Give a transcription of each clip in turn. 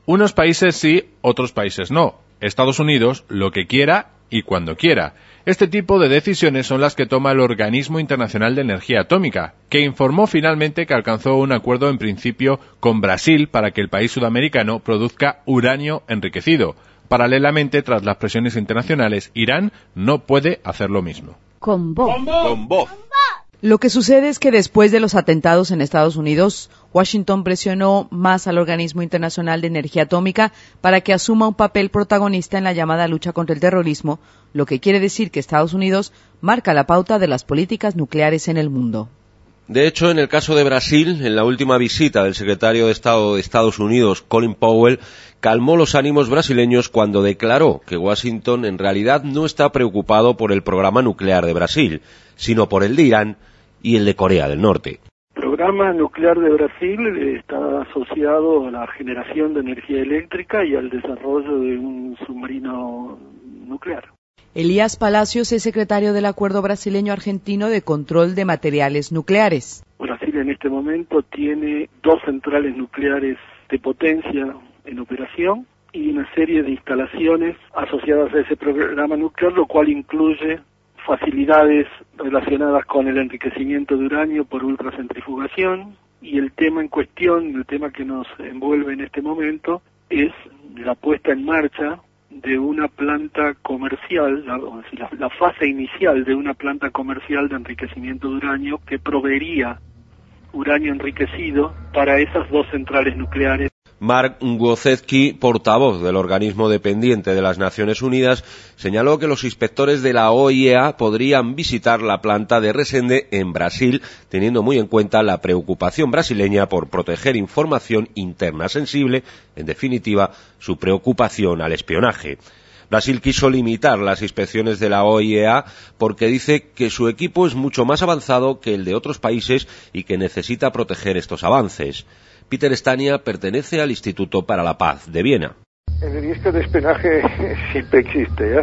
Unos países sí, otros países no. Estados Unidos lo que quiera y cuando quiera. Este tipo de decisiones son las que toma el Organismo Internacional de Energía Atómica, que informó finalmente que alcanzó un acuerdo en principio con Brasil para que el país sudamericano produzca uranio enriquecido. Paralelamente, tras las presiones internacionales, Irán no puede hacer lo mismo. Con voz. Con voz. Lo que sucede es que después de los atentados en Estados Unidos, Washington presionó más al Organismo Internacional de Energía Atómica para que asuma un papel protagonista en la llamada lucha contra el terrorismo, lo que quiere decir que Estados Unidos marca la pauta de las políticas nucleares en el mundo. De hecho, en el caso de Brasil, en la última visita del secretario de Estado de Estados Unidos, Colin Powell, calmó los ánimos brasileños cuando declaró que Washington en realidad no está preocupado por el programa nuclear de Brasil, sino por el de Irán y el de Corea del Norte. El programa nuclear de Brasil está asociado a la generación de energía eléctrica y al desarrollo de un submarino nuclear. Elías Palacios es secretario del Acuerdo Brasileño-Argentino de Control de Materiales Nucleares. Brasil en este momento tiene 2 centrales nucleares de potencia en operación y una serie de instalaciones asociadas a ese programa nuclear, lo cual incluye facilidades relacionadas con el enriquecimiento de uranio por ultracentrifugación, y el tema en cuestión, el tema que nos envuelve en este momento, es la puesta en marcha de una planta comercial, la fase inicial de una planta comercial de enriquecimiento de uranio que proveería uranio enriquecido para esas 2 centrales nucleares. Mark Gwozdecki, portavoz del organismo dependiente de las Naciones Unidas, señaló que los inspectores de la OIEA podrían visitar la planta de Resende en Brasil, teniendo muy en cuenta la preocupación brasileña por proteger información interna sensible, en definitiva, su preocupación al espionaje. Brasil quiso limitar las inspecciones de la OIEA porque dice que su equipo es mucho más avanzado que el de otros países y que necesita proteger estos avances. Peter Stania pertenece al Instituto para la Paz de Viena. El riesgo de espionaje siempre existe,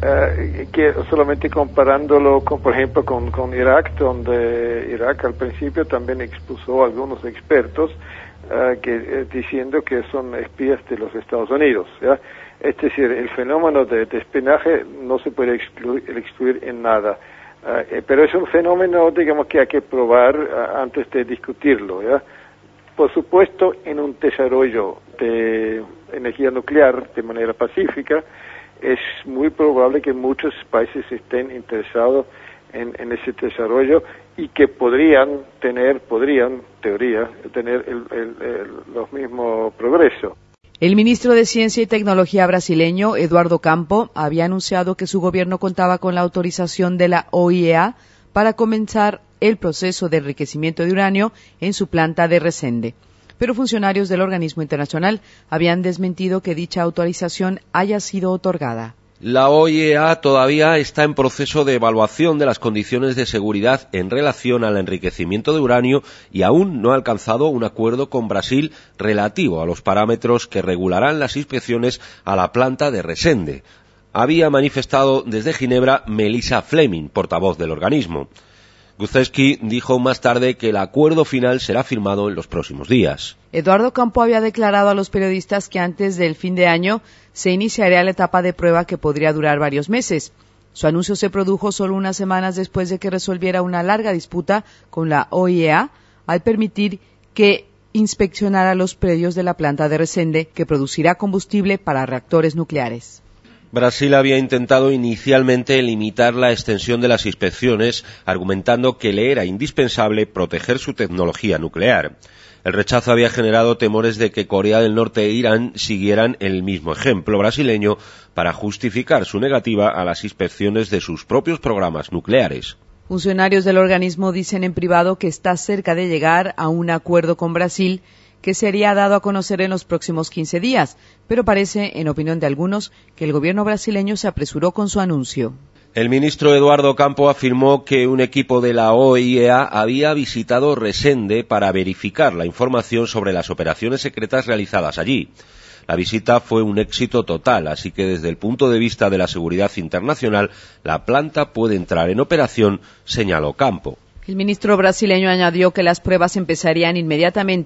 que solamente comparándolo con, por ejemplo, con Irak, donde Irak al principio también expuso a algunos expertos diciendo que son espías de los Estados Unidos, ¿ya? Es decir, el fenómeno de espionaje no se puede excluir en nada, pero es un fenómeno, digamos, que hay que probar antes de discutirlo, ¿ya? Por supuesto, en un desarrollo de energía nuclear de manera pacífica, es muy probable que muchos países estén interesados en ese desarrollo y que podrían, teoría, tener los mismos progresos. El ministro de Ciencia y Tecnología brasileño, Eduardo Campo, había anunciado que su gobierno contaba con la autorización de la OIEA para comenzar el proceso de enriquecimiento de uranio en su planta de Resende. Pero funcionarios del organismo internacional habían desmentido que dicha autorización haya sido otorgada. La OIEA todavía está en proceso de evaluación de las condiciones de seguridad en relación al enriquecimiento de uranio y aún no ha alcanzado un acuerdo con Brasil relativo a los parámetros que regularán las inspecciones a la planta de Resende. Había manifestado desde Ginebra Melissa Fleming, portavoz del organismo. Gwozdecki dijo más tarde que el acuerdo final será firmado en los próximos días. Eduardo Campo había declarado a los periodistas que antes del fin de año se iniciaría la etapa de prueba que podría durar varios meses. Su anuncio se produjo solo unas semanas después de que resolviera una larga disputa con la OIEA al permitir que inspeccionara los predios de la planta de Resende que producirá combustible para reactores nucleares. Brasil había intentado inicialmente limitar la extensión de las inspecciones, argumentando que le era indispensable proteger su tecnología nuclear. El rechazo había generado temores de que Corea del Norte e Irán siguieran el mismo ejemplo brasileño para justificar su negativa a las inspecciones de sus propios programas nucleares. Funcionarios del organismo dicen en privado que está cerca de llegar a un acuerdo con Brasil que sería dado a conocer en los próximos 15 días, pero parece, en opinión de algunos, que el gobierno brasileño se apresuró con su anuncio. El ministro Eduardo Campo afirmó que un equipo de la OIEA había visitado Resende para verificar la información sobre las operaciones secretas realizadas allí. La visita fue un éxito total, así que desde el punto de vista de la seguridad internacional, la planta puede entrar en operación, señaló Campo. El ministro brasileño añadió que las pruebas empezarían inmediatamente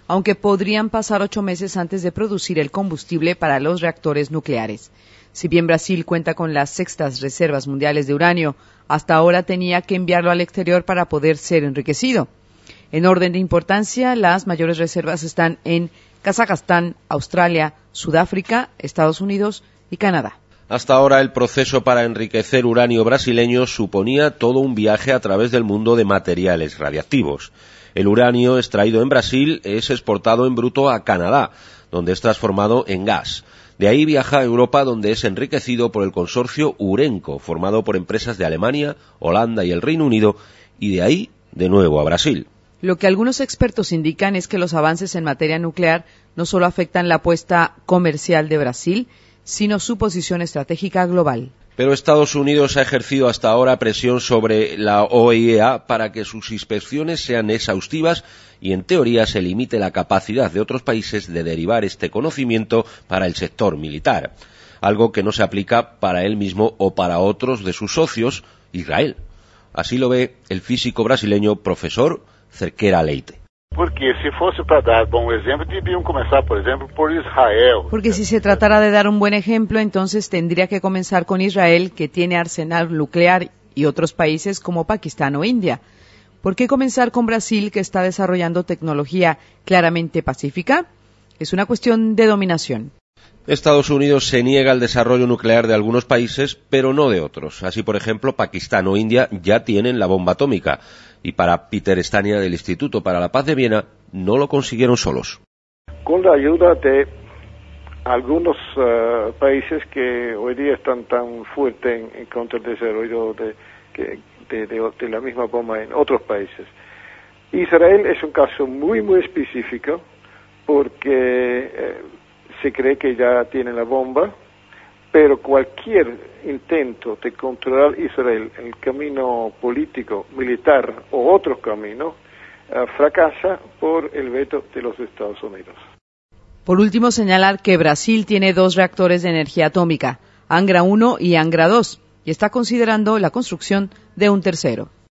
aunque podrían pasar 8 meses antes de producir el combustible para los reactores nucleares. Si bien Brasil cuenta con las sextas reservas mundiales de uranio, hasta ahora tenía que enviarlo al exterior para poder ser enriquecido. En orden de importancia, las mayores reservas están en Kazajstán, Australia, Sudáfrica, Estados Unidos y Canadá. Hasta ahora el proceso para enriquecer uranio brasileño suponía todo un viaje a través del mundo de materiales radiactivos. El uranio extraído en Brasil es exportado en bruto a Canadá, donde es transformado en gas. De ahí viaja a Europa, donde es enriquecido por el consorcio Urenco, formado por empresas de Alemania, Holanda y el Reino Unido, y de ahí de nuevo a Brasil. Lo que algunos expertos indican es que los avances en materia nuclear no solo afectan la apuesta comercial de Brasil, sino su posición estratégica global. Pero Estados Unidos ha ejercido hasta ahora presión sobre la OIEA para que sus inspecciones sean exhaustivas y en teoría se limite la capacidad de otros países de derivar este conocimiento para el sector militar, algo que no se aplica para él mismo o para otros de sus socios, Israel. Así lo ve el físico brasileño profesor Cerqueira Leite. Porque si fuese para dar buen ejemplo, deberían comenzar, por ejemplo, por Israel. Porque si se tratara de dar un buen ejemplo, entonces tendría que comenzar con Israel, que tiene arsenal nuclear, y otros países como Pakistán o India. ¿Por qué comenzar con Brasil, que está desarrollando tecnología claramente pacífica? Es una cuestión de dominación. Estados Unidos se niega al desarrollo nuclear de algunos países, pero no de otros. Así, por ejemplo, Pakistán o India ya tienen la bomba atómica. Y para Peter Stania del Instituto para la Paz de Viena, no lo consiguieron solos. Con la ayuda de algunos países que hoy día están tan fuertes en contra del desarrollo de la misma bomba en otros países. Israel es un caso muy específico porque se cree que ya tiene la bomba, pero cualquier intento de controlar Israel en el camino político, militar o otro camino, fracasa por el veto de los Estados Unidos. Por último, señalar que Brasil tiene 2 reactores de energía atómica, Angra 1 y Angra 2, y está considerando la construcción de un tercero.